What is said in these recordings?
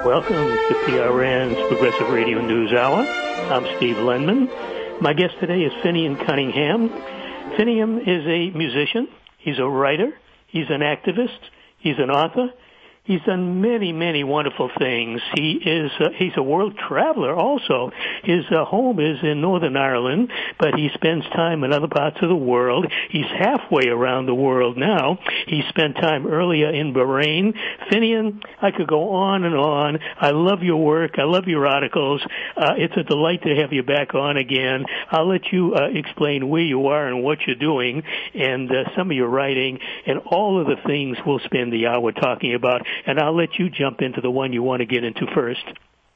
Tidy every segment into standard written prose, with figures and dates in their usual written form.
Welcome to PRN's Progressive Radio News Hour. I'm Steve Lenman. My guest today is Finian Cunningham. Finian is a musician. He's a writer. He's an activist. He's an author. He's done many, many wonderful things. He's a world traveler also. His home is in Northern Ireland, but he spends time in other parts of the world. He's halfway around the world now. He spent time earlier in Bahrain. Finian, I could go on and on. I love your work. I love your articles. It's a delight to have you back on again. I'll let you explain where you are and what you're doing and some of your writing and all of the things we'll spend the hour talking about. And I'll let you jump into the one you want to get into first.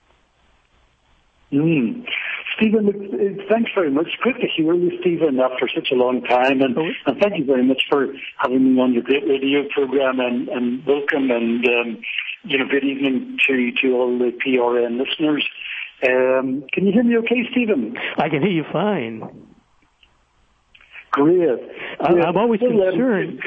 Stephen, thanks very much. Great to hear you, Stephen, after such a long time. And thank you very much for having me on your great radio program. And welcome and, good evening to all the PRN listeners. Can you hear me okay, Stephen? I can hear you fine. Great. I'm always concerned.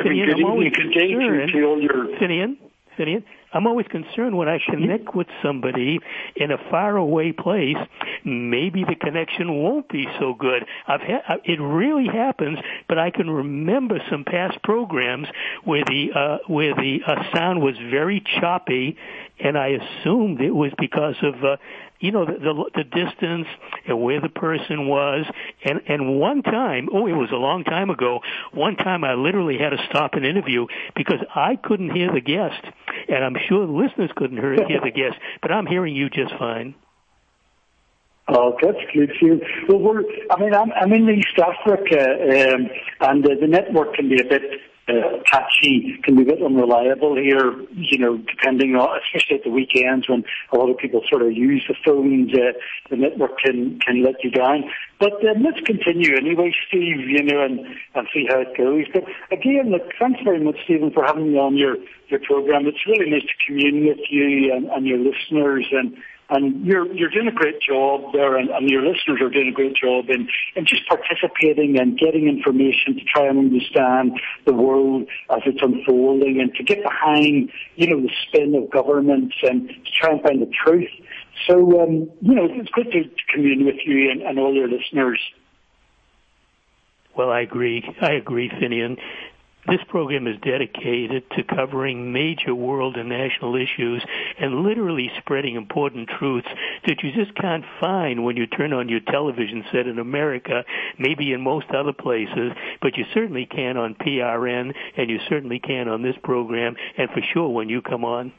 Finian, I'm always concerned when I connect with somebody in a faraway place, maybe the connection won't be so good. It really happens, but I can remember some past programs where the sound was very choppy, and I assumed it was because of the distance and where the person was. And one time, it was a long time ago, one time I literally had to stop an interview because I couldn't hear the guest. And I'm sure the listeners couldn't hear the guest, but I'm hearing you just fine. Oh, that's good. Well, I'm in East Africa, and the network can be a bit patchy, can be a bit unreliable here, depending on, especially at the weekends when a lot of people sort of use the phones, the network can let you down. But let's continue anyway, Steve, and see how it goes. But again, thanks very much, Stephen, for having me on your program. It's really nice to commune with you and your listeners, and you're doing a great job there, and your listeners are doing a great job in just participating and getting information to try and understand the world as it's unfolding and to get behind, the spin of governments and to try and find the truth. So, it's good to commune with you and all your listeners. Well, I agree, Finian. This program is dedicated to covering major world and national issues and literally spreading important truths that you just can't find when you turn on your television set in America, maybe in most other places, but you certainly can on PRN, and you certainly can on this program, and for sure when you come on.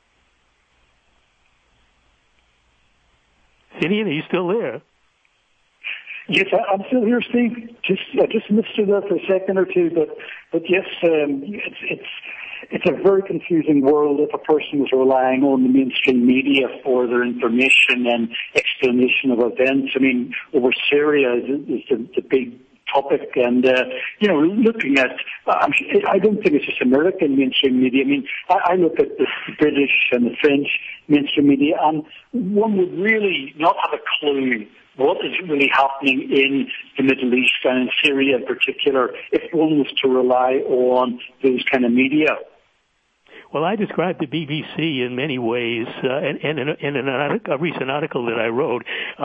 Finian, are you still there? Yes, I'm still here, Steve. I just missed you there for a second or two, but yes, it's a very confusing world if a person is relying on the mainstream media for their information and explanation of events. Over Syria is the big topic, and looking at, I don't think it's just American mainstream media. I look at the British and the French mainstream media, and one would really not have a clue what is really happening in the Middle East and in Syria in particular if one was to rely on those kind of media. Well, I described the BBC in many ways, and in a recent article that I wrote,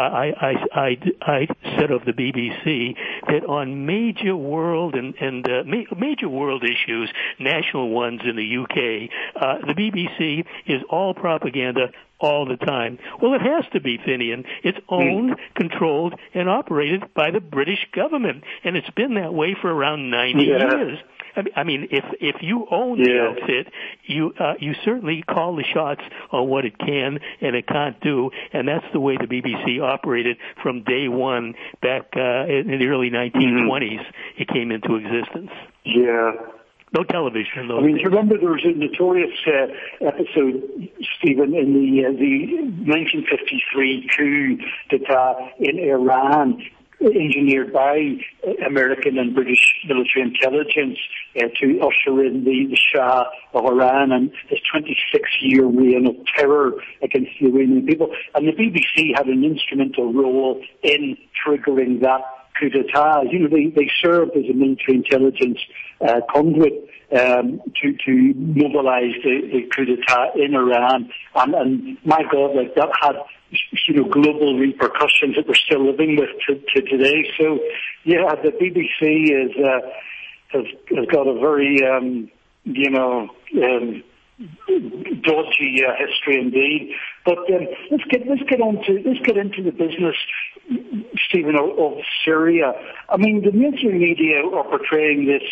I said of the BBC that on major world major world issues, national ones in the UK, the BBC is all propaganda all the time. Well, it has to be, Finian. It's owned, controlled, and operated by the British government, and it's been that way for around 90 years. If you own the outfit, you certainly call the shots on what it can and it can't do, and that's the way the BBC operated from day one back in the early 1920s. It came into existence. Yeah. No television, though. Remember there was a notorious episode, Stephen, in the 1953 coup d'etat in Iran, engineered by American and British military intelligence to usher in the Shah of Iran and his 26-year reign of terror against the Iranian people. And the BBC had an instrumental role in triggering that coup d'etat. They served as a military intelligence conduit to mobilize the coup d'etat in Iran. And my God, like that had, global repercussions that we're still living with to today. So, yeah, the BBC has got a very, dodgy history indeed. But let's get into the business, Stephen, of Syria. I mean, the mainstream media are portraying this,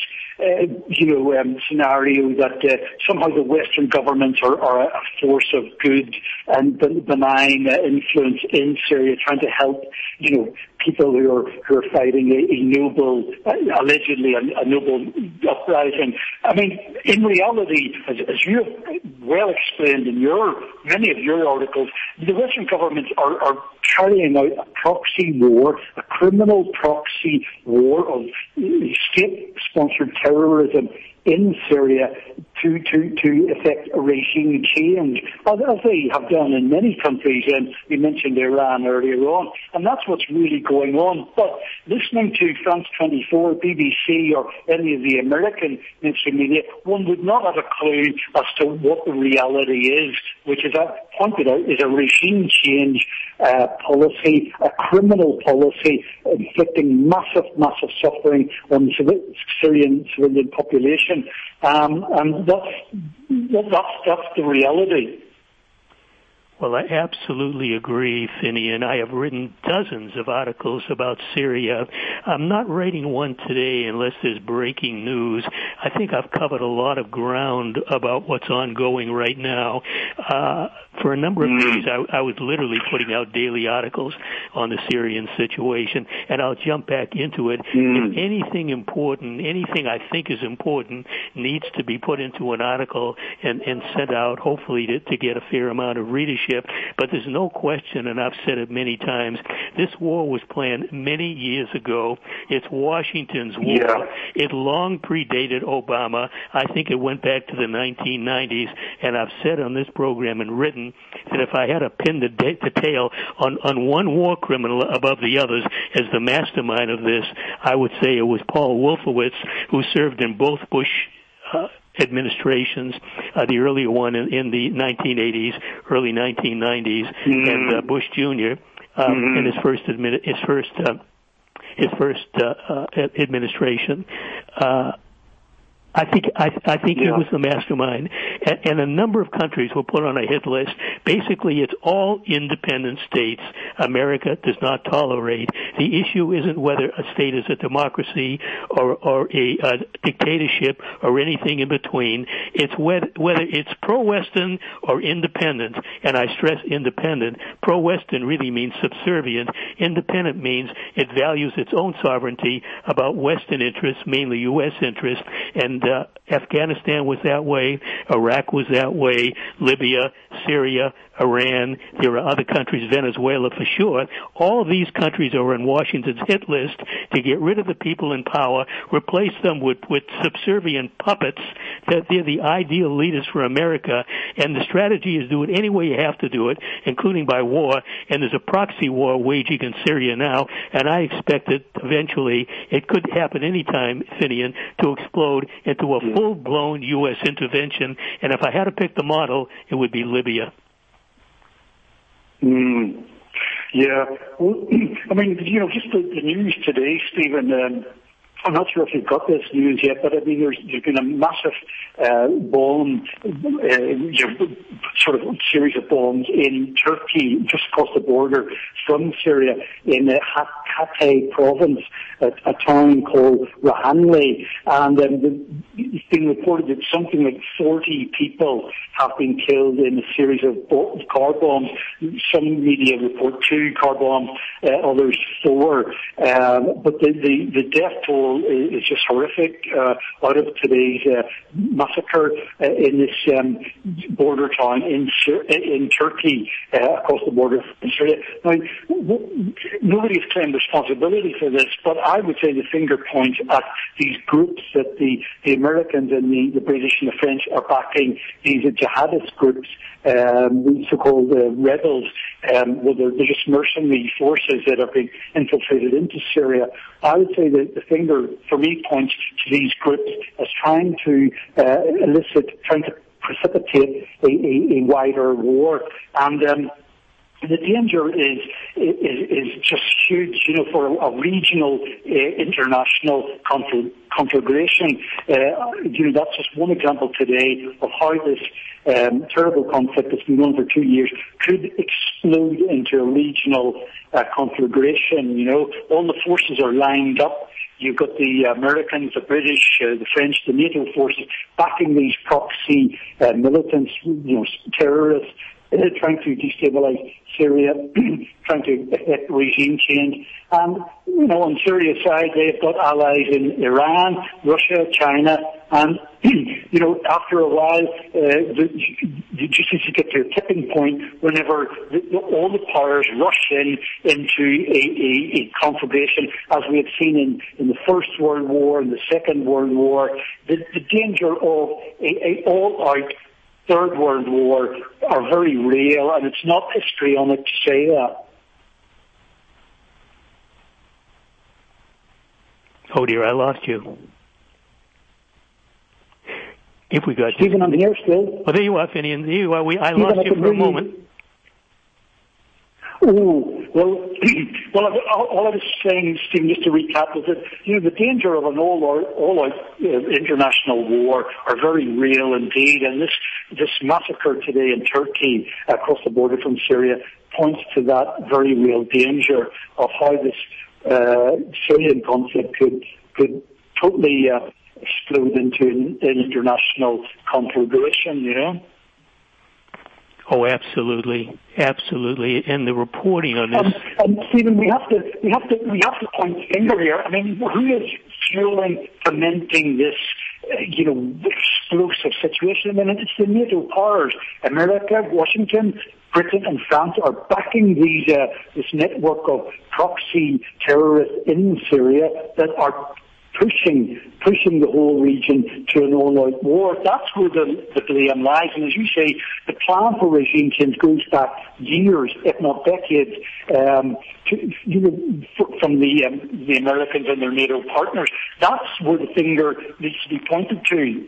scenario that somehow the Western governments are a force of good and benign influence in Syria, trying to help, people who are fighting a noble, allegedly a noble uprising. I mean, in reality, as you have well explained in many of your articles, the Western governments are carrying out a proxy war, a criminal proxy war of state-sponsored terrorism in Syria to effect a regime change, as they have done in many countries, and you mentioned Iran earlier on, and that's what's really going on. But listening to France 24, BBC, or any of the American mainstream media, one would not have a clue as to what the reality is, which, as I pointed out, is a regime change policy, a criminal policy, inflicting massive suffering on the Syrian civilian population. And that's the reality. Well, I absolutely agree, Finian. I have written dozens of articles about Syria. I'm not writing one today unless there's breaking news. I think I've covered a lot of ground about what's ongoing right now. For a number of days, I was literally putting out daily articles on the Syrian situation, and I'll jump back into it. If anything important, anything I think is important, needs to be put into an article and sent out, hopefully to get a fair amount of readership. But there's no question, and I've said it many times, this war was planned many years ago. It's Washington's war. Yeah. It long predated Obama. I think it went back to the 1990s, and I've said on this program and written that if I had to pin the tail on one war criminal above the others as the mastermind of this, I would say it was Paul Wolfowitz, who served in both Bush administrations, the earlier one in the 1980s, early 1990s, and Bush Jr. In his first administration. I think he was the mastermind, and a number of countries were put on a hit list. Basically, it's all independent states America does not tolerate. The issue isn't whether a state is a democracy or a dictatorship or anything in between. It's whether it's pro-Western or independent, and I stress independent. Pro-Western really means subservient. Independent means it values its own sovereignty about Western interests, mainly U.S. interests, and Afghanistan was that way, Iraq was that way, Libya, Syria, Iran, there are other countries, Venezuela for sure. All of these countries are on Washington's hit list to get rid of the people in power, replace them with subservient puppets, that they're the ideal leaders for America, and the strategy is do it any way you have to do it, including by war, and there's a proxy war waging in Syria now, and I expect that eventually it could happen anytime, Finian, to explode into a full-blown U.S. intervention, and if I had to pick the model, it would be Libya. Yeah. Well, I mean, just the news today, Stephen, I'm not sure if you've got this news yet, but I mean, there's been a massive bomb, sort of series of bombs in Turkey, just across the border from Syria, in Hatay province, a town called Rahanli, and it's been reported that something like 40 people have been killed in a series of car bombs. Some media report 2 car bombs, others 4, but the death toll is just horrific out of today's massacre in this border town in Turkey, across the border from Syria. Now, nobody's claimed responsibility for this, but I would say the finger points at these groups that the Americans and the British and the French are backing, these jihadist groups, these so-called rebels. Well, they're just mercenary forces that are being infiltrated into Syria. I would say that the finger danger, for me, points to these groups as trying to precipitate a wider war. And the danger is just huge, for a regional international conflagration. That's just one example today of how this terrible conflict that's been on for 2 years could explode into a regional conflagration. All the forces are lined up. You've got the Americans, the British, the French, the NATO forces backing these proxy militants, terrorists, trying to destabilize Syria, trying to effect regime change. And, on Syria's side, they've got allies in Iran, Russia, China, and, after a while, just as you get to a tipping point, whenever all the powers rush into a conflagration, as we have seen in the First World War and the Second World War, the danger of a all-out Third World War are very real, and it's not histrionic to say that. Oh dear, I lost you. If we got Stephen, I'm here still. Oh, there you are, Finian. There you are. I lost you for a moment. Oh, well, all I was saying, Stephen, just to recap, is that, the danger of an all-out international war are very real indeed, and this massacre today in Turkey across the border from Syria points to that very real danger of how this Syrian conflict could totally explode into an international conflagration, Oh, absolutely, absolutely, and the reporting on this. And Stephen, we have to point the finger here. I mean, who is fueling, fomenting this, explosive situation? I mean, it's the NATO powers. America, Washington, Britain, and France are backing this network of proxy terrorists in Syria that are pushing the whole region to an all-out war. That's where the blame lies. And as you say, the plan for regime change goes back years, if not decades, from the Americans and their NATO partners. That's where the finger needs to be pointed to.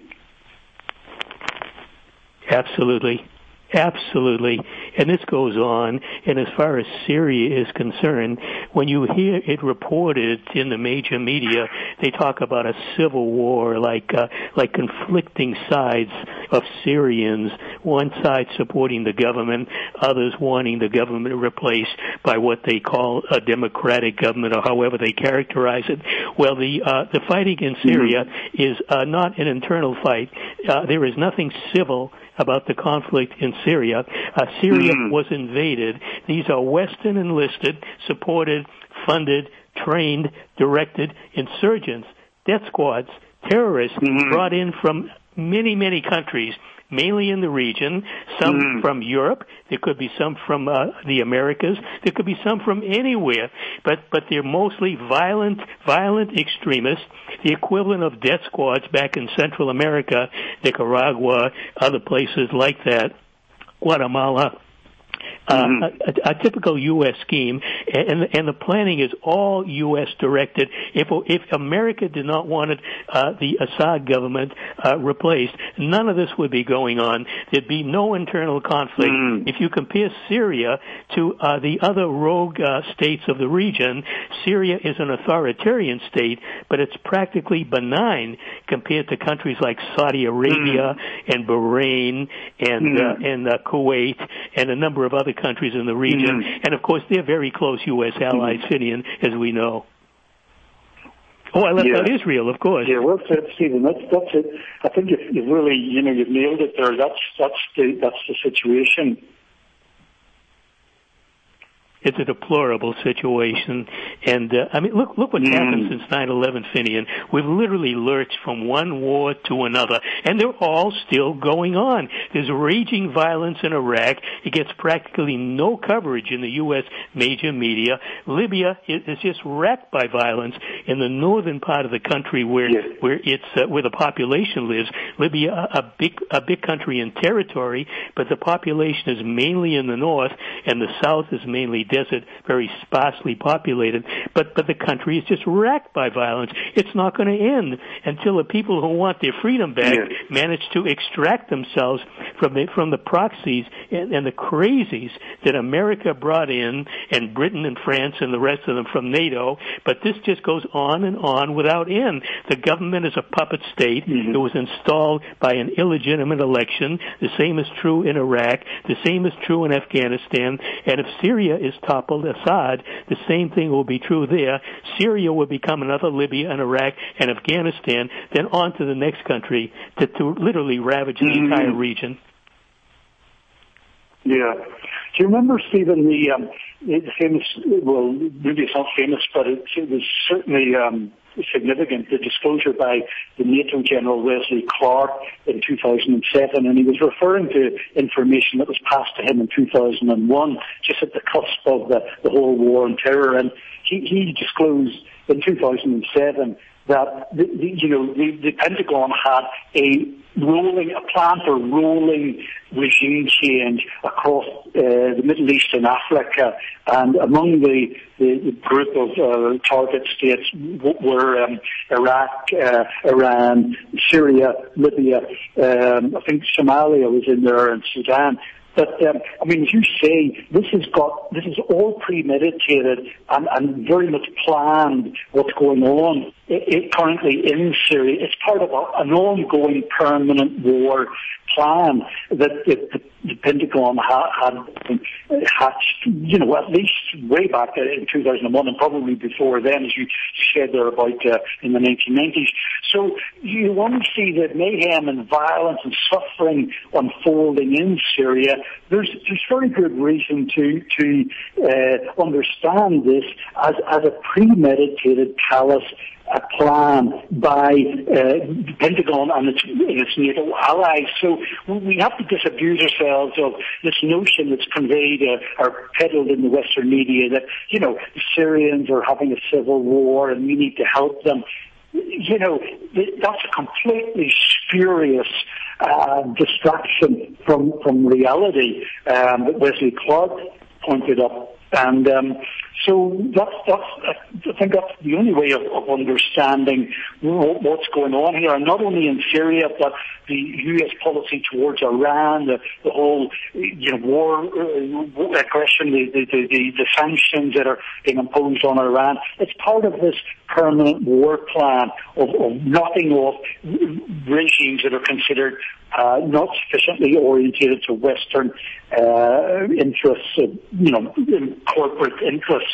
Absolutely. Absolutely. And this goes on, and as far as Syria is concerned, when you hear it reported in the major media, they talk about a civil war, like conflicting sides of Syrians, one side supporting the government, others wanting the government replaced by what they call a democratic government, or however they characterize it. Well, the fighting in Syria is not an internal fight. There is nothing civil about the conflict in Syria. Syria was invaded. These are Western enlisted, supported, funded, trained, directed insurgents, death squads, terrorists brought in from many, many countries, mainly in the region, some from Europe. There could be some from the Americas. There could be some from anywhere. But they're mostly violent extremists, the equivalent of death squads back in Central America, Nicaragua, other places like that, Guatemala. A typical U.S. scheme, and the planning is all U.S. directed. If America did not want the Assad government replaced, none of this would be going on. There'd be no internal conflict. If you compare Syria to the other rogue states of the region, Syria is an authoritarian state, but it's practically benign compared to countries like Saudi Arabia and Bahrain and Kuwait and a number of other countries in the region. And of course, they're very close U.S. allies, Finian, as we know. Oh, I left out Israel, of course. Yeah, well said, Stephen. That's it. I think you've really, you've nailed it there. That's the situation. It's a deplorable situation. And, look what's happened since 9/11, Finian. We've literally lurched from one war to another, and they're all still going on. There's raging violence in Iraq. It gets practically no coverage in the U.S. major media. Libya is just wrecked by violence in the northern part of the country where the population lives. Libya, a big country in territory, but the population is mainly in the north, and the south is mainly desert, very sparsely populated, but the country is just racked by violence. It's not going to end until the people who want their freedom back manage to extract themselves from the proxies and the crazies that America brought in, and Britain and France and the rest of them from NATO. But this just goes on and on without end. The government is a puppet state. It was installed by an illegitimate election. The same is true in Iraq. The same is true in Afghanistan. And if Syria is toppled, Assad, the same thing will be true there. Syria will become another Libya and Iraq and Afghanistan, then on to the next country to literally ravage the entire region. Yeah. Do you remember, Stephen, the famous, well, maybe it's not famous, but it was certainly significant, the disclosure by the NATO General Wesley Clark in 2007, and he was referring to information that was passed to him in 2001, just at the cusp of the whole war on terror, and he disclosed in 2007 that the Pentagon had a plan for rolling regime change across the Middle East and Africa, and among the group of target states were Iraq, Iran, Syria, Libya, I think Somalia was in there, and Sudan. But, I mean, as you say, this is all premeditated and very much planned what's going on currently in Syria. It's part of an ongoing permanent war plan that the Pentagon had hatched, at least way back in 2001 and probably before then, as you said there about in the 1990s. So you want to see the mayhem and violence and suffering unfolding in Syria. There's very good reason to understand this as a premeditated, callous plan by the Pentagon and its NATO allies. So we have to disabuse ourselves of this notion that's conveyed or peddled in the Western media that, the Syrians are having a civil war and we need to help them. That's a completely spurious distraction from reality that Wesley Clark pointed up. And so I think that's the only way of understanding what's going on here, and not only in Syria, but the U.S. policy towards Iran, the whole war aggression, the sanctions that are being imposed on Iran. It's part of this permanent war plan of knocking off regimes that are considered not sufficiently oriented to Western interests, corporate interests.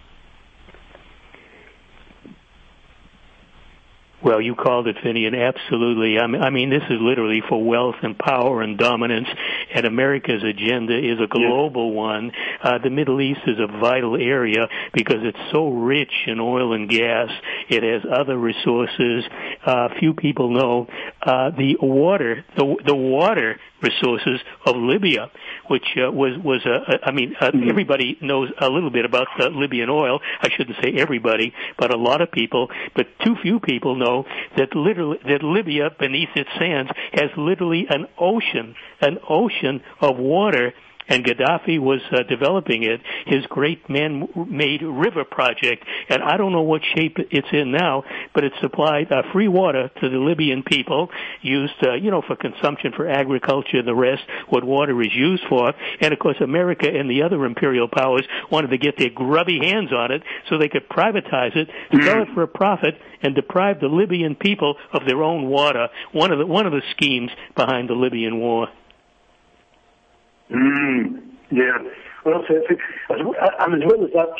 Well, you called it, Finian, absolutely. I mean, this is literally for wealth and power and dominance, and America's agenda is a global one. The Middle East is a vital area because it's so rich in oil and gas. It has other resources. Few people know the water resources of Libya, which everybody knows a little bit about Libyan oil. I shouldn't say everybody, but a lot of people. But too few people know that Libya, beneath its sands, has literally an ocean of water. And Gaddafi was developing it, his great man-made river project. And I don't know what shape it's in now, but it supplied free water to the Libyan people, used, for consumption, for agriculture, the rest, what water is used for. And, of course, America and the other imperial powers wanted to get their grubby hands on it so they could privatize it, sell it for a profit, and deprive the Libyan people of their own water. One of the schemes behind the Libyan war. Yeah. Well, and as well as that,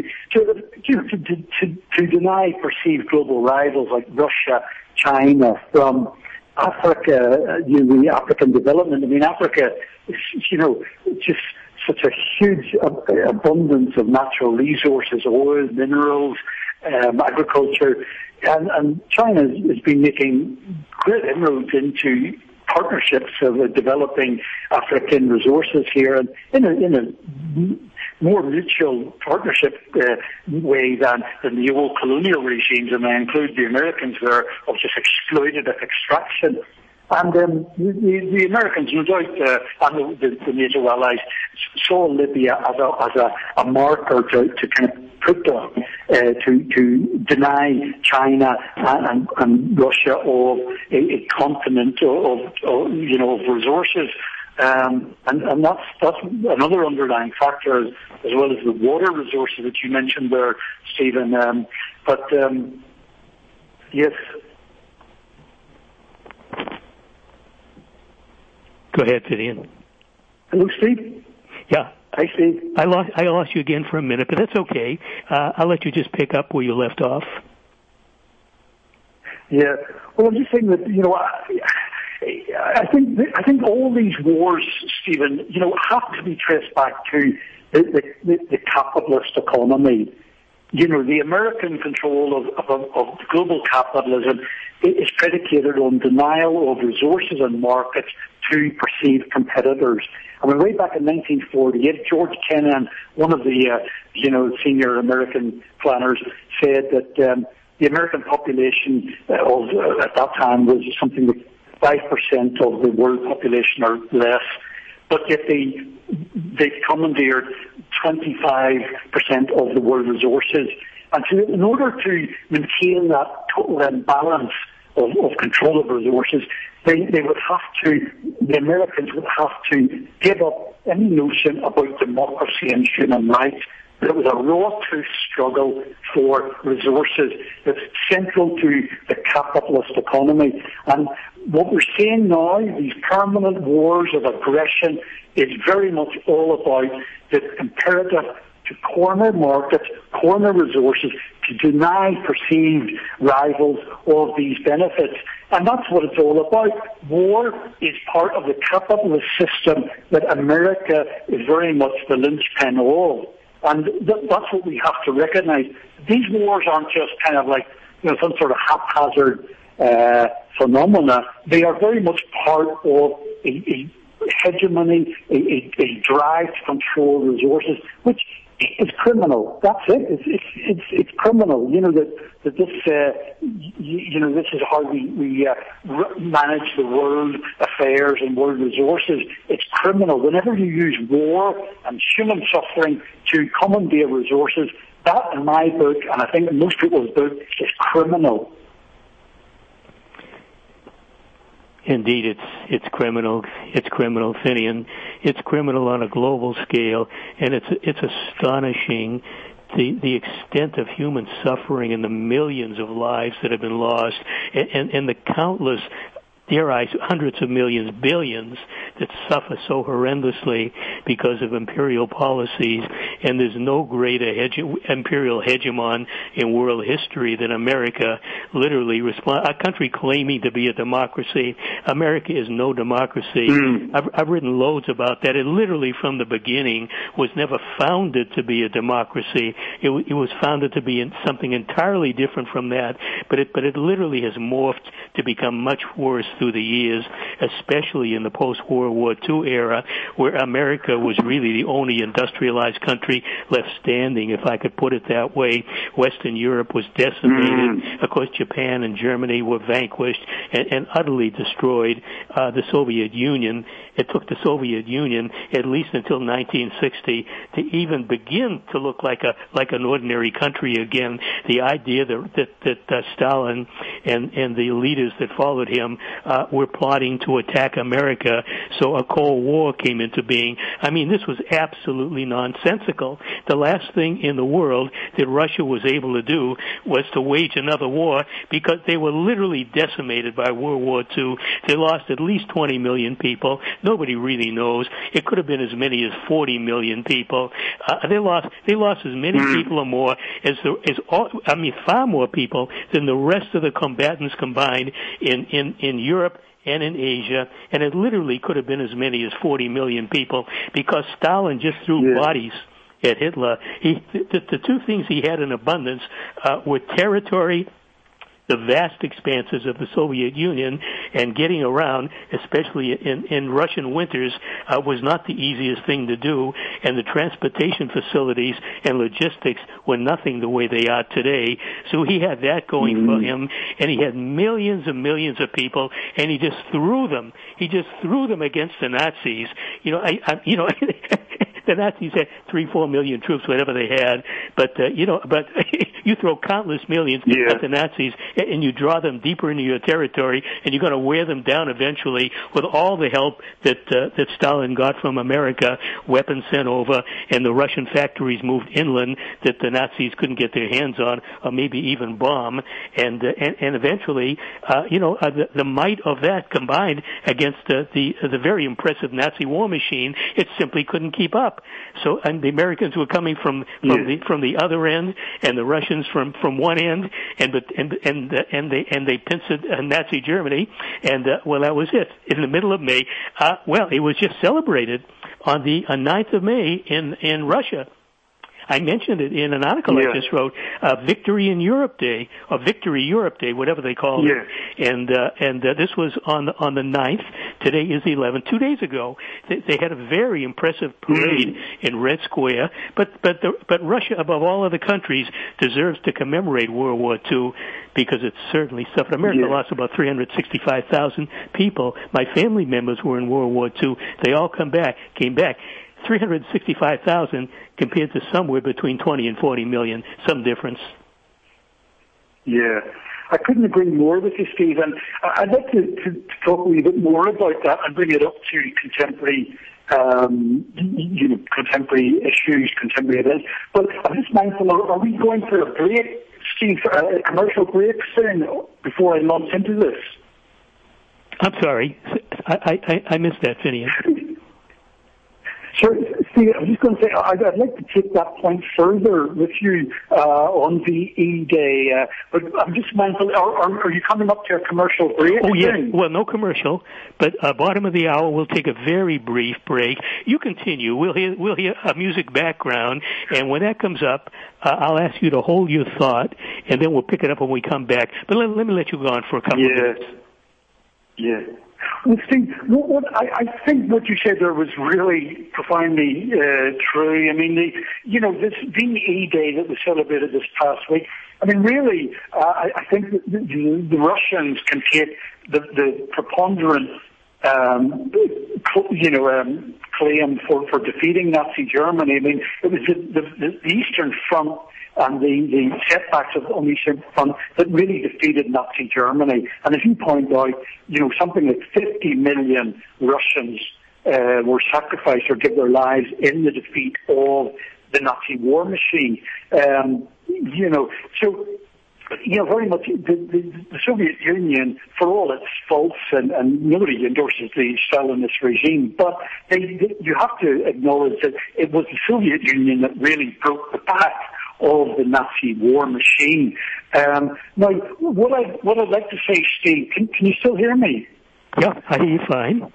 to deny perceived global rivals like Russia, China, from Africa, the African development. I mean, Africa is, just such a huge abundance of natural resources, oil, minerals, agriculture, and China has been making great inroads into partnerships of developing African resources here, and in a more mutual partnership way than the old colonial regimes, and I include the Americans there, of just exploitative extraction. And the Americans, no doubt, and the NATO allies saw Libya as a marker to kind of put down, to deny China and Russia of a continent of resources. And that's another underlying factor, as well as the water resources that you mentioned there, Stephen. Yes. Go ahead, Finian. Hello, Steve. Yeah. Hi, Steve. I lost you again for a minute, but that's okay. I'll let you just pick up where you left off. Yeah. Well, I'm just saying that, I think all these wars, Stephen, have to be traced back to the capitalist economy. The American control of global capitalism is predicated on denial of resources and markets to perceived competitors. I mean, way back in 1948, George Kennan, one of the senior American planners, said that the American population at that time was something like 5% of the world population or less, but yet they commandeered 25% of the world resources. And so in order to maintain that total imbalance of control of resources, the Americans would have to give up any notion about democracy and human rights. There was a raw-tooth struggle for resources that's central to the capitalist economy. And what we're seeing now, these permanent wars of aggression, is very much all about the imperative to corner markets, corner resources, to deny perceived rivals of these benefits. And that's what it's all about. War is part of the capitalist system that America is very much the linchpin of. And that's what we have to recognize. These wars aren't just kind of like some sort of haphazard phenomena. They are very much part of a hegemony, a drive to control resources, which is criminal. That's it. It's criminal. That this this is how we manage the world affairs and world resources. It's criminal. Whenever you use war and human suffering to commandeer resources, that, in my book, and I think in most people's book, is criminal. Indeed, it's criminal. It's criminal, Finian. It's criminal on a global scale, and it's astonishing the extent of human suffering and the millions of lives that have been lost, and the countless, dare I, hundreds of millions, billions that suffer so horrendously because of imperial policies. And there's no greater imperial hegemon in world history than America. Literally, a country claiming to be a democracy. America is no democracy. I've written loads about that. It literally, from the beginning, was never founded to be a democracy. It was founded to be something entirely different from that. But it literally has morphed to become much worse through the years, especially in the post-World War II era, where America was really the only industrialized country left standing, if I could put it that way. Western Europe was decimated. Of course, Japan and Germany were vanquished and utterly destroyed. The Soviet Union, it took the Soviet Union at least until 1960 to even begin to look like an ordinary country again. The idea that Stalin and the leaders that followed him were plotting to attack America, so a Cold War came into being. I mean, this was absolutely nonsensical. The last thing in the world that Russia was able to do was to wage another war, because they were literally decimated by World War II. They lost at least 20 million people. Nobody really knows. It could have been as many as 40 million people. They lost as many people or more far more people than the rest of the combatants combined in Europe and in Asia, and it literally could have been as many as 40 million people, because Stalin just threw bodies at Hitler. The two things he had in abundance were territory the vast expanses of the Soviet Union, and getting around, especially in Russian winters, was not the easiest thing to do, and the transportation facilities and logistics were nothing the way they are today. So he had that going for him, and he had millions and millions of people, and he just threw them. He just threw them against the Nazis. The Nazis had 3-4 million troops, whatever they had, but you throw countless millions at the Nazis, and you draw them deeper into your territory, and you're going to wear them down eventually with all the help that Stalin got from America, weapons sent over, and the Russian factories moved inland that the Nazis couldn't get their hands on, or maybe even bomb, and eventually, the might of that combined against the very impressive Nazi war machine, it simply couldn't keep up. So, and the Americans were coming from the other end, and the Russians from one end, and they pincered Nazi Germany, and that was it. In the middle of May, it was just celebrated on the 9th of May in Russia. I mentioned it in an article I just wrote, Victory in Europe Day, or Victory Europe Day, whatever they call it. And this was on the 9th. Today is the 11th. 2 days ago, they had a very impressive parade in Red Square. But Russia, above all other countries, deserves to commemorate World War II because it certainly suffered. America lost about 365,000 people. My family members were in World War II. They all came back. 365,000 compared to somewhere between 20 and 40 million, some difference. Yeah, I couldn't agree more with you, Steve. And I'd like to talk a little bit more about that and bring it up to contemporary, contemporary issues, contemporary events. But I'm just mindful, are we going for a break, Steve, a commercial break soon before I launch into this? I'm sorry, I missed that, Finian. Sure, Steve, I was just going to say, I'd like to take that point further with you on VE Day, but I'm just mindful, are you coming up to a commercial break? Oh, yeah. Well, no commercial, but bottom of the hour, we'll take a very brief break. You continue. We'll hear a music background, and when that comes up, I'll ask you to hold your thought, and then we'll pick it up when we come back. But let me let you go on for a couple of minutes. Yeah. Well, Steve, I think what you said there was really profoundly true. I mean, this VE Day that was celebrated this past week, I mean, really, I think that the Russians can take the preponderant claim for defeating Nazi Germany. I mean, it was the Eastern Front and the setbacks on the Eastern Front that really defeated Nazi Germany. And as you point out, something like 50 million Russians were sacrificed or gave their lives in the defeat of the Nazi war machine. Very much the Soviet Union, for all its faults, and nobody endorses the Stalinist regime, but you have to acknowledge that it was the Soviet Union that really broke the back of the Nazi war machine. Now, what I'd like to say, Steve, can you still hear me? Yeah, I hear you fine.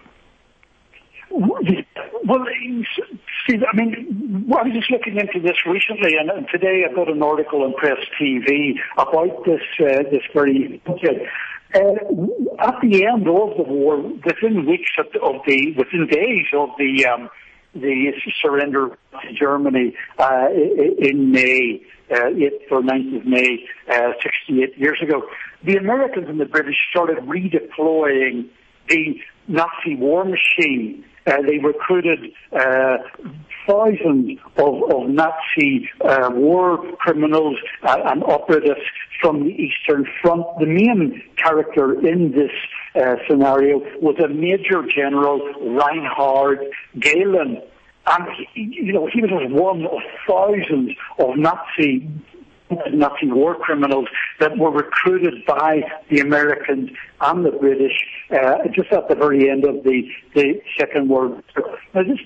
Well, Steve, I mean, I was just looking into this recently, and today I got an article on Press TV about this very subject. At the end of the war, within days of the surrender to Germany in May, 8th or 9th of May, 68 years ago, the Americans and the British started redeploying the Nazi war machine. They recruited thousands of Nazi war criminals and operatives from the Eastern Front. The main character in this scenario was a Major General Reinhard Gehlen. And he was one of thousands of Nazi war criminals that were recruited by the Americans and the British just at the very end of the Second World War. Now, this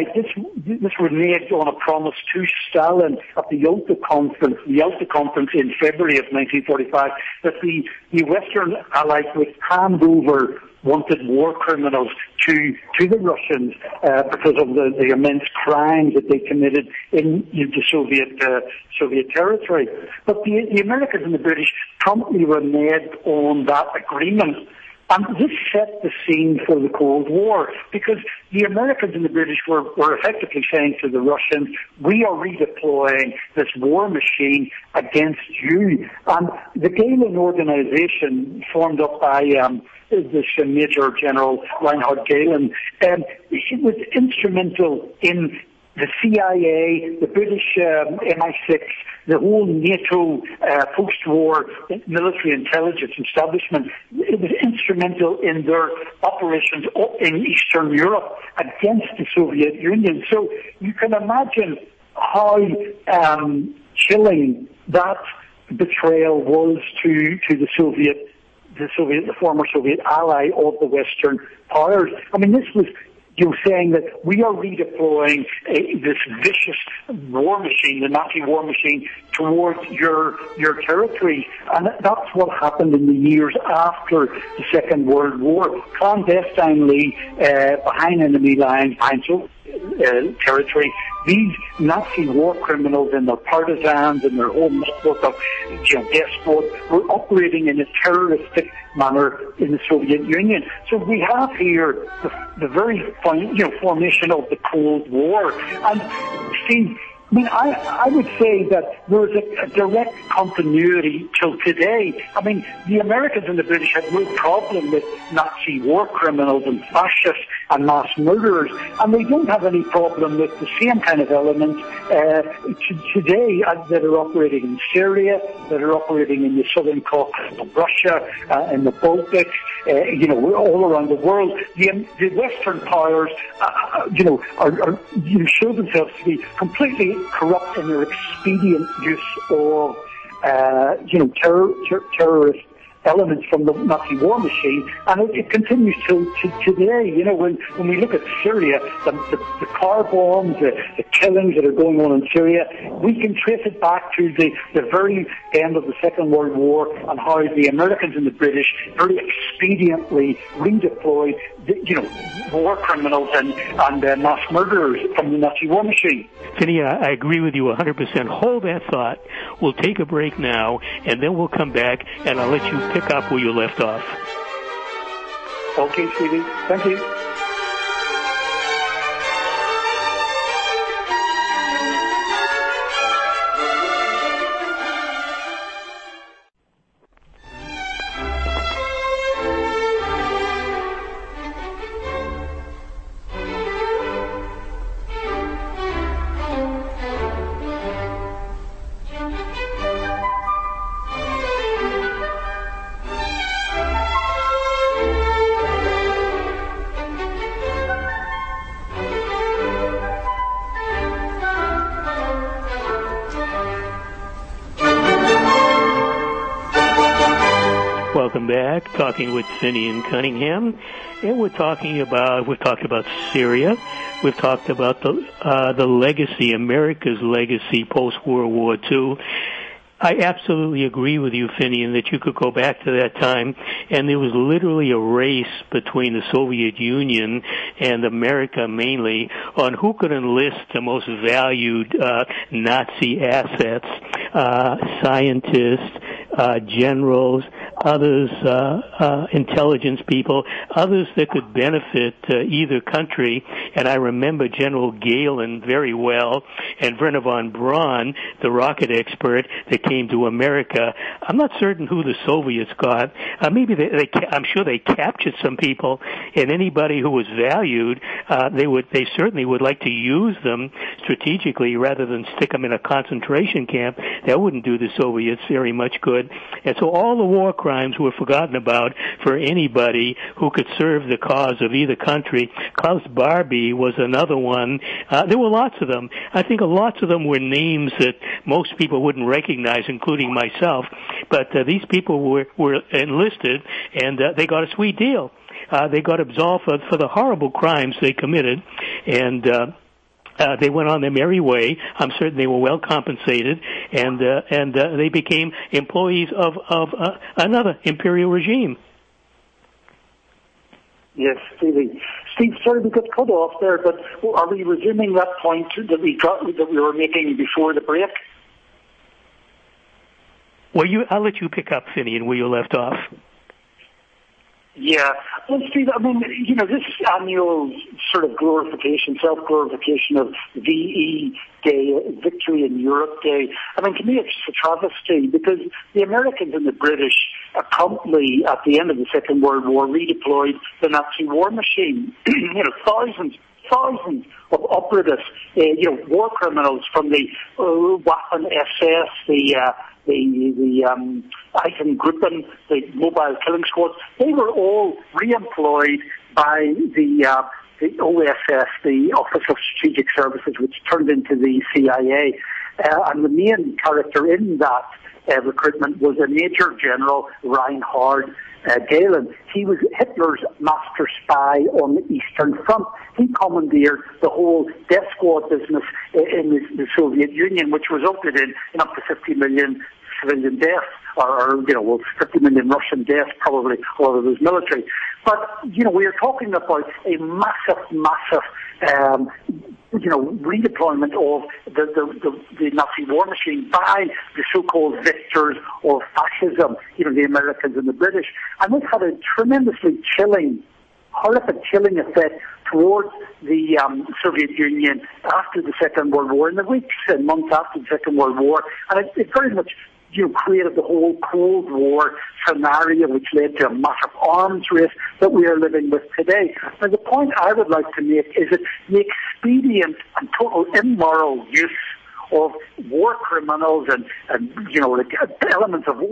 was made on a promise to Stalin at the Yalta Conference in February of 1945, that the Western Allies would hand over wanted war criminals to the Russians because of the immense crimes that they committed in the Soviet territory. But the Americans and the British promptly reneged on that agreement. And this set the scene for the Cold War, because the Americans and the British were effectively saying to the Russians, we are redeploying this war machine against you. And the Gehlen organization, formed up by this Major General Reinhard Gehlen, it was instrumental in the CIA, the British MI6, the whole NATO post-war military intelligence establishment. It was instrumental in their operations in Eastern Europe against the Soviet Union. So you can imagine how chilling that betrayal was to the former Soviet ally of the Western powers. I mean, this was saying that we are redeploying this vicious war machine, the Nazi war machine, towards your territory. And that's what happened in the years after the Second World War. Clandestinely, behind enemy lines, behind territory, these Nazi war criminals and their partisans and their whole network of despots were operating in a terroristic manner in the Soviet Union. So we have here the very formation of the Cold War. And Steve, I mean, I would say that there is a direct continuity till today. I mean, the Americans and the British had no problem with Nazi war criminals and fascists and mass murderers, and they don't have any problem with the same kind of elements today that are operating in Syria, that are operating in the southern Caucasus of Russia, in the Baltics, all around the world. The Western powers, show themselves to be completely corrupt in their expedient use of, terrorist elements from the Nazi war machine, and it continues till today. When we look at Syria, the car bombs, the killings that are going on in Syria, we can trace it back to the very end of the Second World War, and how the Americans and the British very expediently redeployed war criminals and mass murderers from the Nazi war machine. Finney, I agree with you 100%. Hold that thought. We'll take a break now, and then we'll come back, and I'll let you pick up where you left off. Okay, Stevie. Thank you. Welcome back, talking with Finian Cunningham, and we've talked about Syria, we've talked about the legacy, America's legacy post-World War II. I absolutely agree with you, Finian, that you could go back to that time, and there was literally a race between the Soviet Union and America mainly on who could enlist the most valued Nazi assets, scientists, generals, others, intelligence people, others that could benefit either country. And I remember General Gehlen very well, and Wernher von Braun, the rocket expert that came to America. I'm not certain who the Soviets got. Maybe I'm sure they captured some people, and anybody who was valued, they certainly would like to use them strategically rather than stick them in a concentration camp. That wouldn't do the Soviets very much good. And so all the war crimes were forgotten about for anybody who could serve the cause of either country. Klaus Barbie was another one. There were lots of them. I think lots of them were names that most people wouldn't recognize, including myself. But these people were enlisted, and they got a sweet deal. They got absolved for the horrible crimes they committed, and they went on their merry way. I'm certain they were well compensated, and they became employees of another imperial regime. Yes, Steve, sorry we got cut off there, but are we resuming that point that we were making before the break? Well, I'll let you pick up, Finian, where you left off. Yeah. Well, Steve, I mean, this annual sort of glorification, self-glorification of VE Day, Victory in Europe Day, I mean, to me it's a travesty because the Americans and the British promptly, at the end of the Second World War, redeployed the Nazi war machine. Thousands of operatives, war criminals from the Waffen SS, the Eisengruppen, the mobile killing squads, they were all re-employed by the OSS, the Office of Strategic Services, which turned into the CIA. And the main character in that recruitment was a Major General Reinhard Gehlen. He was Hitler's master spy on the Eastern Front. He commandeered the whole death squad business in the Soviet Union, which resulted in up to 50 million civilian deaths, or 50 million Russian deaths, probably a lot of those military. But, we are talking about a massive redeployment of the Nazi war machine by the so-called victors of fascism, the Americans and the British. And this had a tremendously horrific chilling effect towards the Soviet Union after the Second World War, in the weeks and months after the Second World War. And it very much created the whole Cold War scenario, which led to a massive arms race that we are living with today. Now, the point I would like to make is that the expedient and total immoral use of war criminals and elements of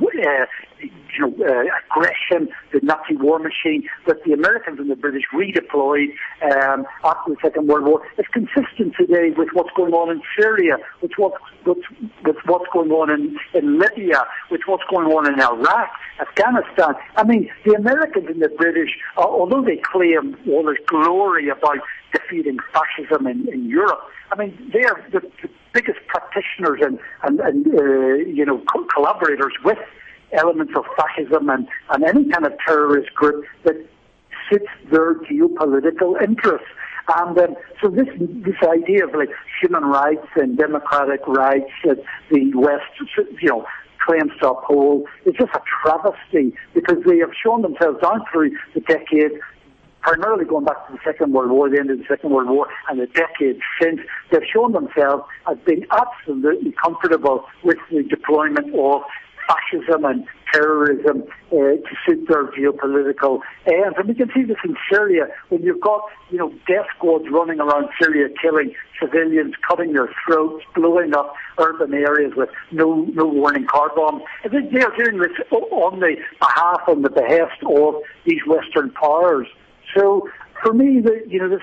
aggression, the Nazi war machine that the Americans and the British redeployed after the Second World War is consistent today with what's going on in Syria, with what's going on in Libya, with what's going on in Iraq, Afghanistan. I mean, the Americans and the British, although they claim all this glory about defeating fascism in Europe, I mean, they are the biggest practitioners and collaborators with elements of fascism and any kind of terrorist group that suits their geopolitical interests. And so this idea of human rights and democratic rights that the West, claims to uphold is just a travesty, because they have shown themselves down through the decades, primarily going back to the Second World War, the end of the Second World War, and the decades since, they've shown themselves as being absolutely comfortable with the deployment of fascism and terrorism to suit their geopolitical ends. And we can see this in Syria, when you've got, death squads running around Syria killing civilians, cutting their throats, blowing up urban areas with no warning car bombs. And they are doing this on the behest of these Western powers. So for me, this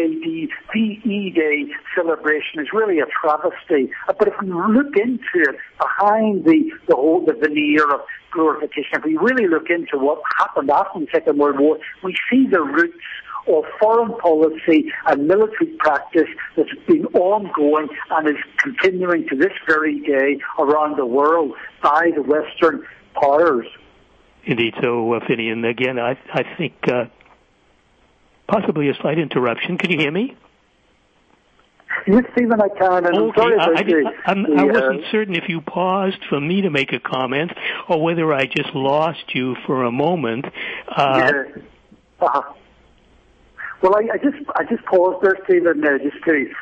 VE Day celebration is really a travesty. But if we look into it, behind the veneer of glorification, if we really look into what happened after the Second World War, we see the roots of foreign policy and military practice that's been ongoing and is continuing to this very day around the world by the Western powers. Indeed. So, Finian, again, I think possibly a slight interruption. Can you hear me? Yes, Stephen, I can. And okay. I wasn't certain if you paused for me to make a comment or whether I just lost you for a moment. Well, I just paused there, Stephen, just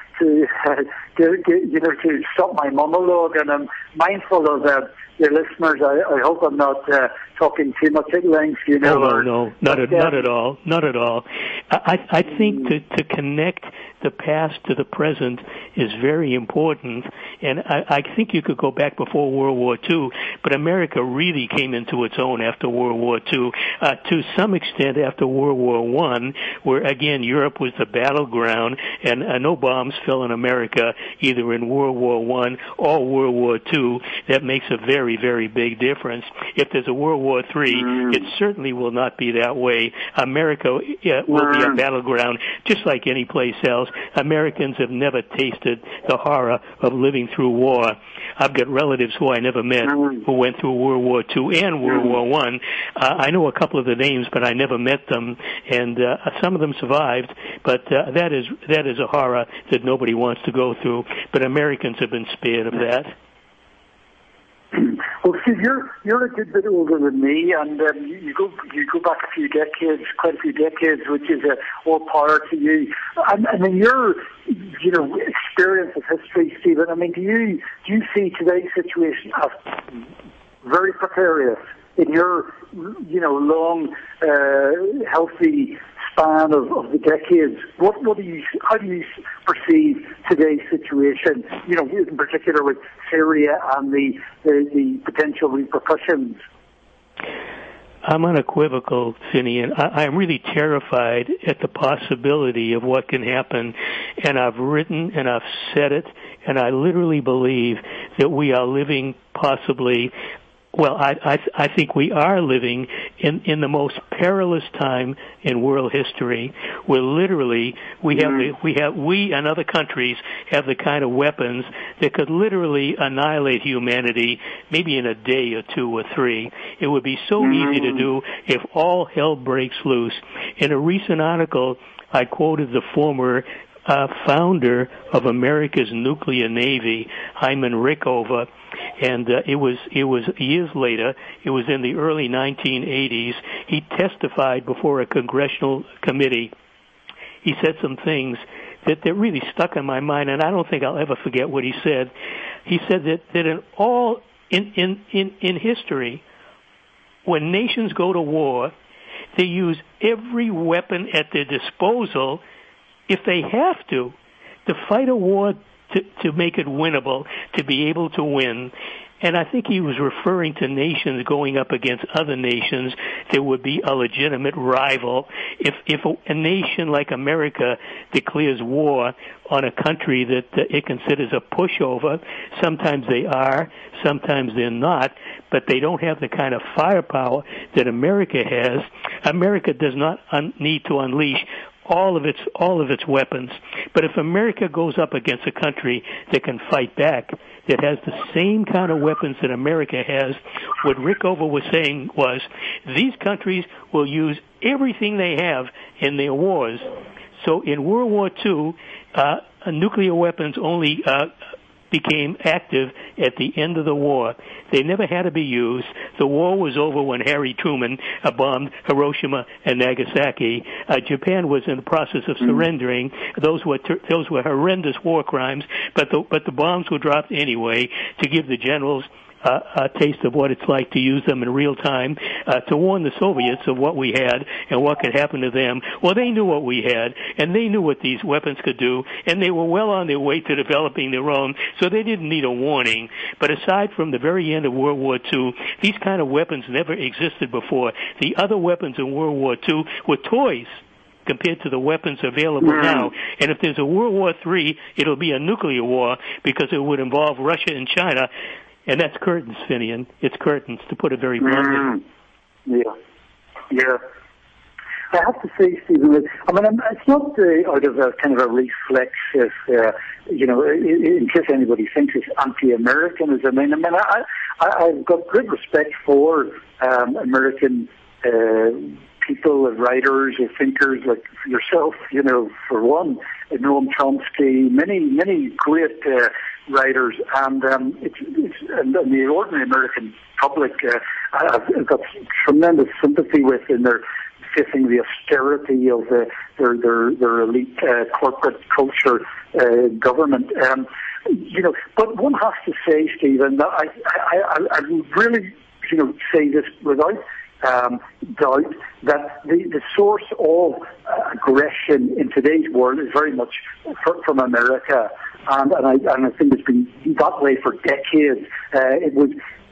to stop my monologue, and I'm mindful of your listeners. I hope I'm not talking too much at length, No, not at all. I think to connect the past to the present is very important, and I think you could go back before World War II, but America really came into its own after World War II, to some extent after World War I, where again Europe was the battleground, and no bombs fell in America, either in World War I or World War II. That makes a very, very big difference. If there's a World War III, it certainly will not be that way. America will be a battleground just like any place else. Americans have never tasted the horror of living through war. I've got relatives who I never met who went through World War II and World War I. I know a couple of the names, but I never met them, and some of them survived. But that is a horror that nobody wants to go through. But Americans have been spared of that. Well, Steve, you're a good bit older than me, and you go back quite a few decades, which is all power to you. I mean, your experience of history, Stephen. I mean, do you see today's situation as very precarious in your long, healthy span of the decades? How do you perceive today's situation, in particular with Syria and the potential repercussions? I'm unequivocal, Finian. I'm really terrified at the possibility of what can happen, and I've written and I've said it, and I literally believe that we are living possibly, well, I think we are living in the most perilous time in world history, where literally we and other countries have the kind of weapons that could literally annihilate humanity, maybe in a day or two or three. It would be so easy to do if all hell breaks loose. In a recent article, I quoted the former founder of America's nuclear navy, Hyman Rickover, and it was years later. It was in the early 1980s. He testified before a congressional committee. He said some things that really stuck in my mind, and I don't think I'll ever forget what he said. He said that in history, when nations go to war, they use every weapon at their disposal, if they have to fight a war to make it winnable, to be able to win. And I think he was referring to nations going up against other nations that would be a legitimate rival. If a nation like America declares war on a country that it considers a pushover, sometimes they are, sometimes they're not, but they don't have the kind of firepower that America has. America does not need to unleash all of its weapons. But if America goes up against a country that can fight back, that has the same kind of weapons that America has, what Rickover was saying was, these countries will use everything they have in their wars. So in World War II, nuclear weapons only became active at the end of the war. They never had to be used. The war was over when Harry Truman bombed Hiroshima and Nagasaki. Japan was in the process of surrendering. Those were horrendous war crimes, but the bombs were dropped anyway to give the generals a taste of what it's like to use them in real time, to warn the Soviets of what we had and what could happen to them. Well, they knew what we had, and they knew what these weapons could do, and they were well on their way to developing their own, so they didn't need a warning. But aside from the very end of World War II, these kind of weapons never existed before. The other weapons in World War II were toys compared to the weapons available now. And if there's a World War III, it'll be a nuclear war, because it would involve Russia and China. And that's curtains, Finian. It's curtains, to put it very bluntly. Yeah. I have to say, Stephen, it's not out of a kind of a reflex, in case anybody thinks it's anti-Americanism. I've got great respect for American people and writers and thinkers like yourself, for one, Noam Chomsky, many great writers, and the ordinary American public I've got tremendous sympathy with in their facing the austerity of their elite corporate culture government. But one has to say, Stephen, that I really say this without doubt, that the source of aggression in today's world is very much from America, and I think it's been that way for decades. It was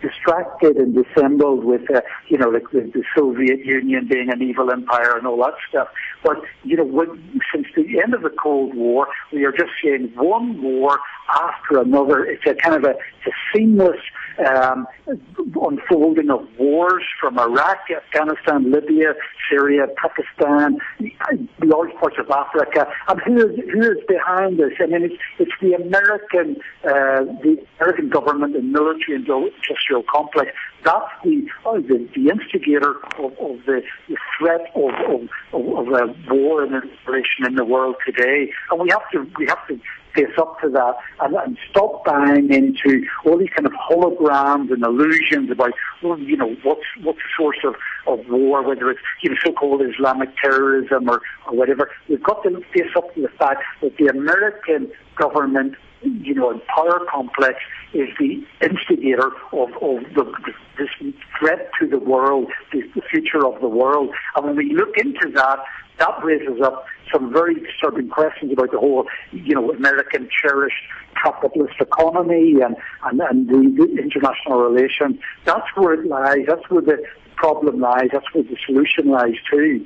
distracted and dissembled with, like the Soviet Union being an evil empire and all that stuff. But, since the end of the Cold War, we are just seeing one war after another. It's a kind of a seamless unfolding of wars from Iraq, Afghanistan, Libya, Syria, Pakistan, large parts of Africa. And who is behind this? I mean, it's the American government and military industrial complex. That's the instigator of the threat of a war and inflation in the world today. And we have to face up to that and stop buying into all these kind of holograms and illusions about, what's the source of war, whether it's, so-called Islamic terrorism or whatever. We've got to face up to the fact that the American government, and power complex is the instigator of this threat to the world, the future of the world. And when we look into that raises up some very disturbing questions about the whole, American cherished capitalist economy and the international relations. That's where it lies. That's where the problem lies. That's where the solution lies too.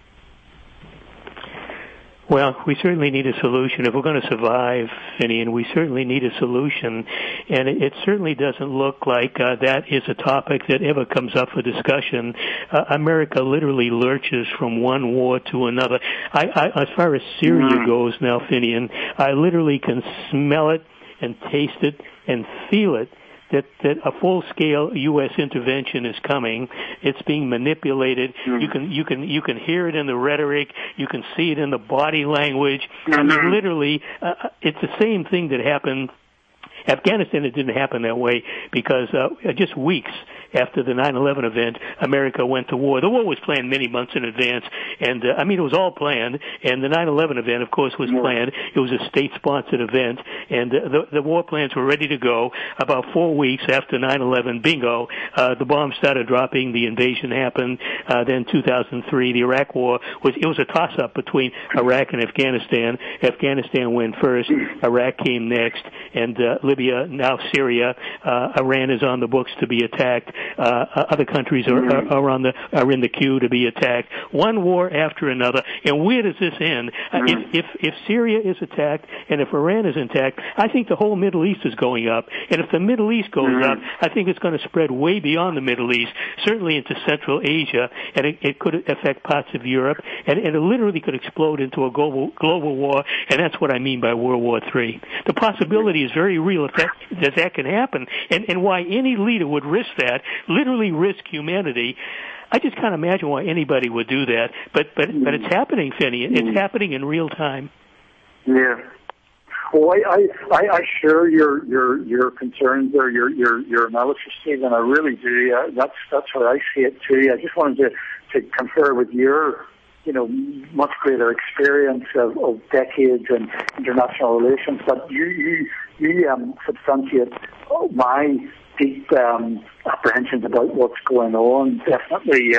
Well, we certainly need a solution. If we're going to survive, Finian, we certainly need a solution. And it certainly doesn't look like that is a topic that ever comes up for discussion. America literally lurches from one war to another. As far as Syria goes now, Finian, I literally can smell it and taste it and feel it. That a full-scale U.S. intervention is coming. It's being manipulated. You can hear it in the rhetoric. You can see it in the body language. I mean, literally, it's the same thing that happened. Afghanistan, it didn't happen that way because just weeks after the 9/11 event, America went to war. The war was planned many months in advance, and it was all planned. And the 9/11 event, of course, was planned. It was a state-sponsored event, and the war plans were ready to go. About 4 weeks after 9/11, bingo, the bombs started dropping. The invasion happened. Then 2003, the Iraq War was a toss-up between Iraq and Afghanistan. Afghanistan went first. Iraq came next, and Libya, now Syria. Iran is on the books to be attacked. Other countries are in the queue to be attacked. One war after another. And where does this end? If Syria is attacked and if Iran is attacked, I think the whole Middle East is going up. And if the Middle East goes up, I think it's going to spread way beyond the Middle East, certainly into Central Asia, and it could affect parts of Europe, and it literally could explode into a global war, and that's what I mean by World War III. The possibility is very real that can happen, and why any leader would risk that, literally risk humanity. I just can't imagine why anybody would do that, but it's happening, Finian. It's happening in real time. Yeah. Well, I share your concerns or your analysis, Stephen. I really do. That's how I see it too. I just wanted to confer with your much greater experience of decades in international relations, but you substantiate my deep apprehensions about what's going on. Definitely,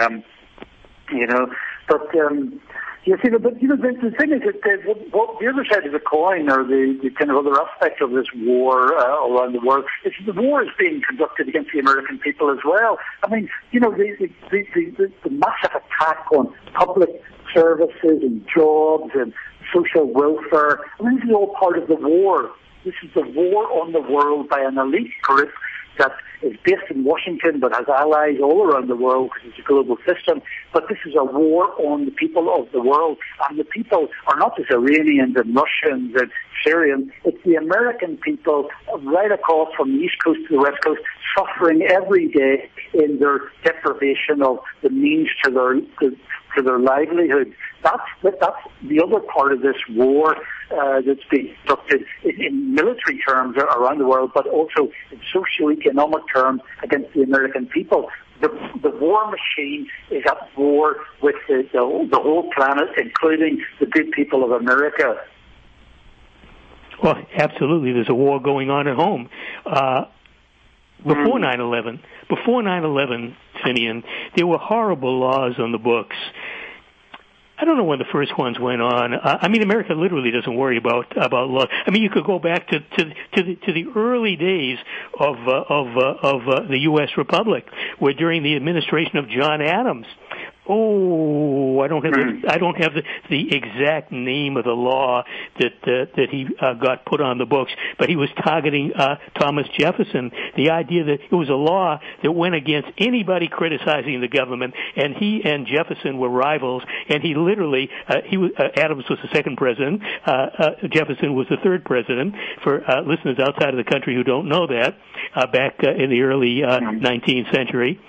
but. The thing is that the other side of the coin, or the kind of other aspect of this war around the world, is the war is being conducted against the American people as well. I mean, the massive attack on public services and jobs and social welfare. I mean, this is all part of the war. This is the war on the world by an elite group that is based in Washington but has allies all around the world because it's a global system. But this is a war on the people of the world. And the people are not just Iranians and Russians and Syrians. It's the American people right across from the East Coast to the West Coast suffering every day in their deprivation of the means to their livelihood. That's the other part of this war that's being conducted in military terms around the world, but also in socio-economic terms against the American people. The war machine is at war with the whole planet, including the good people of America. Well, absolutely. There's a war going on at home. Before 9/11, Finian, there were horrible laws on the books. I don't know when the first ones went on. I mean, America literally doesn't worry about law. I mean, you could go back to the early days of the U.S. Republic, where during the administration of John Adams. Oh, I don't have the exact name of the law that he got put on the books, but he was targeting Thomas Jefferson. The idea that it was a law that went against anybody criticizing the government, and he and Jefferson were rivals, and he literally Adams was the second president, Jefferson was the third president. For listeners outside of the country who don't know that, back in the early 19th century.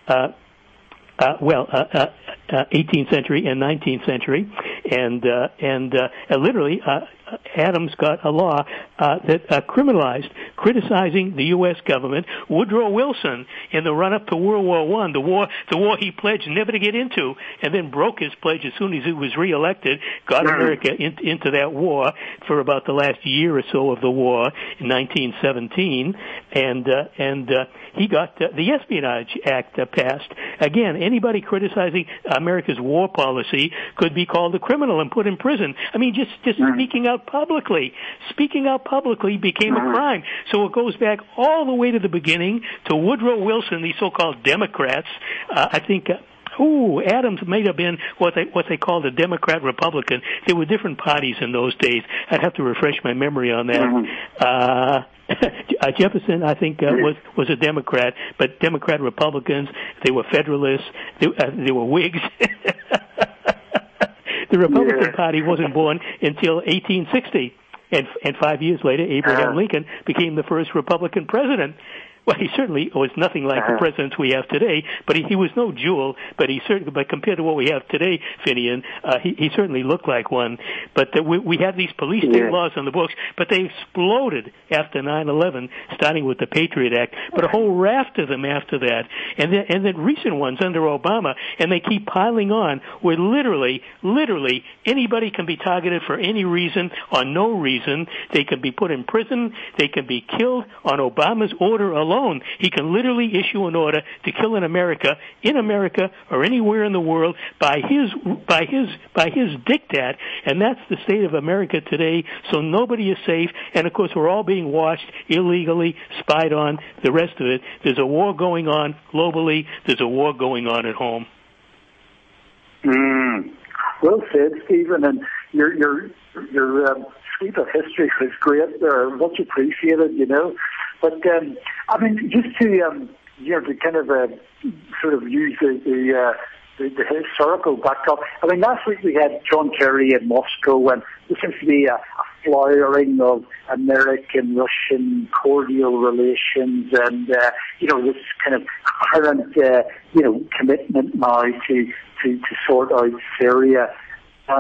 18th century and 19th century, and literally Adams got a law that criminalized criticizing the U.S. government. Woodrow Wilson, in the run-up to World War I, the war he pledged never to get into, and then broke his pledge as soon as he was reelected, got America into that war for about the last year or so of the war in 1917, and he got the Espionage Act passed. Again, anybody criticizing America's war policy could be called a criminal and put in prison. I mean, just speaking out publicly became a crime. So it goes back all the way to the beginning to Woodrow Wilson, these so-called Democrats. I think Adams may have been what they called a Democrat-Republican. There were different parties in those days. I'd have to refresh my memory on that. Jefferson, I think, was a Democrat, but Democrat-Republicans, they were Federalists, they were Whigs. The Republican Party wasn't born until 1860, and 5 years later, Abraham Lincoln became the first Republican president. Well, he certainly was nothing like the presidents we have today, but he was no jewel. But but compared to what we have today, Finian, he certainly looked like one. But we had these police state laws on the books, but they exploded after 9/11, starting with the Patriot Act. But a whole raft of them after that, and then recent ones under Obama, and they keep piling on. Where literally anybody can be targeted for any reason or no reason. They can be put in prison. They can be killed on Obama's order alone. He can literally issue an order to kill in America, or anywhere in the world by his diktat, and that's the state of America today. So nobody is safe, and of course we're all being watched illegally, spied on, the rest of it. There's a war going on globally. There's a war going on at home. Well said, Stephen, and your sweep of history was great. Much appreciated, you know. But I mean, just to to kind of sort of use the historical backdrop. I mean, last week we had John Kerry in Moscow, and there seems to be a flowering of American-Russian cordial relations, and this kind of current commitment now to sort out Syria. So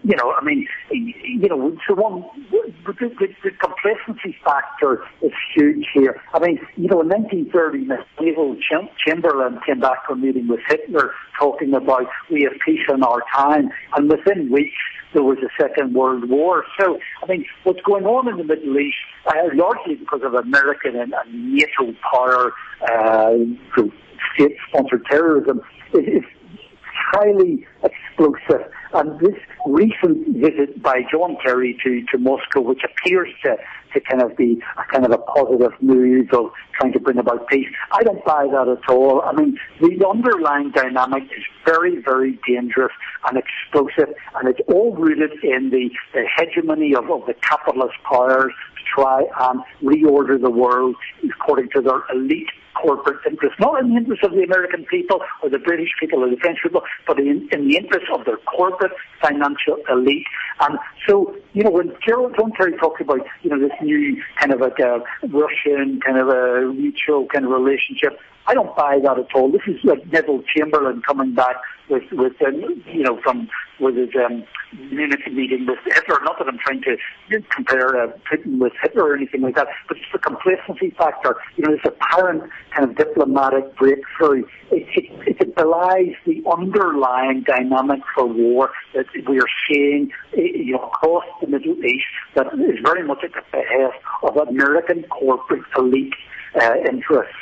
the complacency factor is huge here. I mean, in 1930, Neville Chamberlain came back from a meeting with Hitler talking about we have peace in our time, and within weeks there was a Second World War. So, I mean, what's going on in the Middle East, largely because of American and NATO power, state-sponsored terrorism, is highly explosive. And this recent visit by John Kerry to Moscow, which appears to kind of be a positive move of trying to bring about peace, I don't buy that at all. I mean, the underlying dynamic is very, very dangerous and explosive, and it's all rooted in the hegemony of the capitalist powers to try and reorder the world according to their elite corporate interests, not in the interest of the American people or the British people or the French people, but in the interest of their corporate financial elite. And so, when John Kerry talks about, this new kind of like a Russian kind of a mutual kind of relationship, I don't buy that at all. This is like Neville Chamberlain coming back with from his Munich meeting with Hitler. Not that I'm trying to compare Putin with Hitler or anything like that, but it's the complacency factor. This apparent kind of diplomatic breakthrough. It belies the underlying dynamic for war that we are seeing, across the Middle East, that is very much at the behest of American corporate elite interests.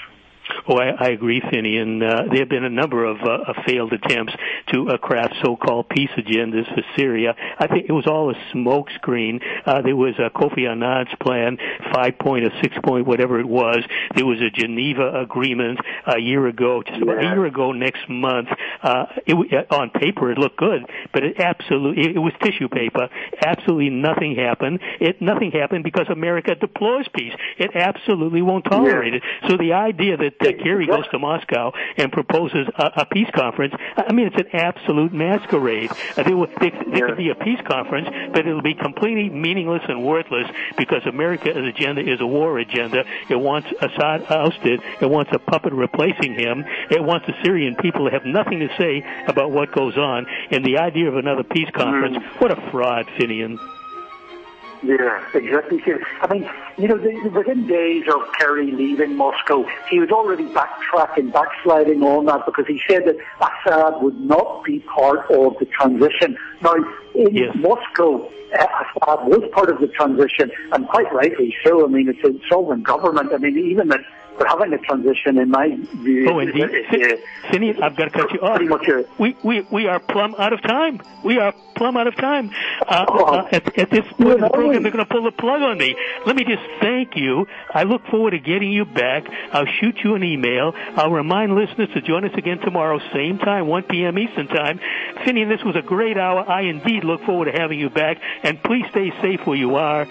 Oh, I agree, Finian. There have been a number of failed attempts to craft so-called peace agendas for Syria. I think it was all a smokescreen. There was Kofi Annan's plan, 5-point or 6-point, whatever it was. There was a Geneva agreement a year ago, just about a year ago next month. On paper, it looked good, but it was tissue paper. Absolutely nothing happened. Nothing happened because America deplores peace. It absolutely won't tolerate it. So the idea that Kerry goes to Moscow and proposes a peace conference, I mean, it's an absolute masquerade. There could be a peace conference, but it'll be completely meaningless and worthless because America's agenda is a war agenda. It wants Assad ousted. It wants a puppet replacing him. It wants the Syrian people to have nothing to say about what goes on. And the idea of another peace conference, what a fraud, Finian. Yeah, exactly. I mean, within days of Kerry leaving Moscow, he was already backsliding on that because he said that Assad would not be part of the transition. Now, in Moscow, Assad was part of the transition, and quite rightly so. I mean, it's a sovereign government. I mean, even that we're having a transition, in my view. Oh, indeed. Finian, I've got to cut you off. We are plumb out of time. We are plumb out of time. At this point in the program, they're going to pull the plug on me. Let me just thank you. I look forward to getting you back. I'll shoot you an email. I'll remind listeners to join us again tomorrow, same time, 1 p.m. Eastern Time. Finian, this was a great hour. I indeed look forward to having you back. And please stay safe where you are.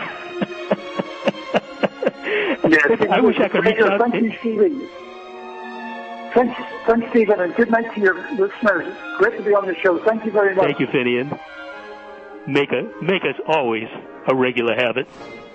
I wish I could reach out. Thank you, Stephen. Thanks, Stephen, and good night to your listeners. Great to be on the show. Thank you very much. Thank you, Finian. Make us always a regular habit.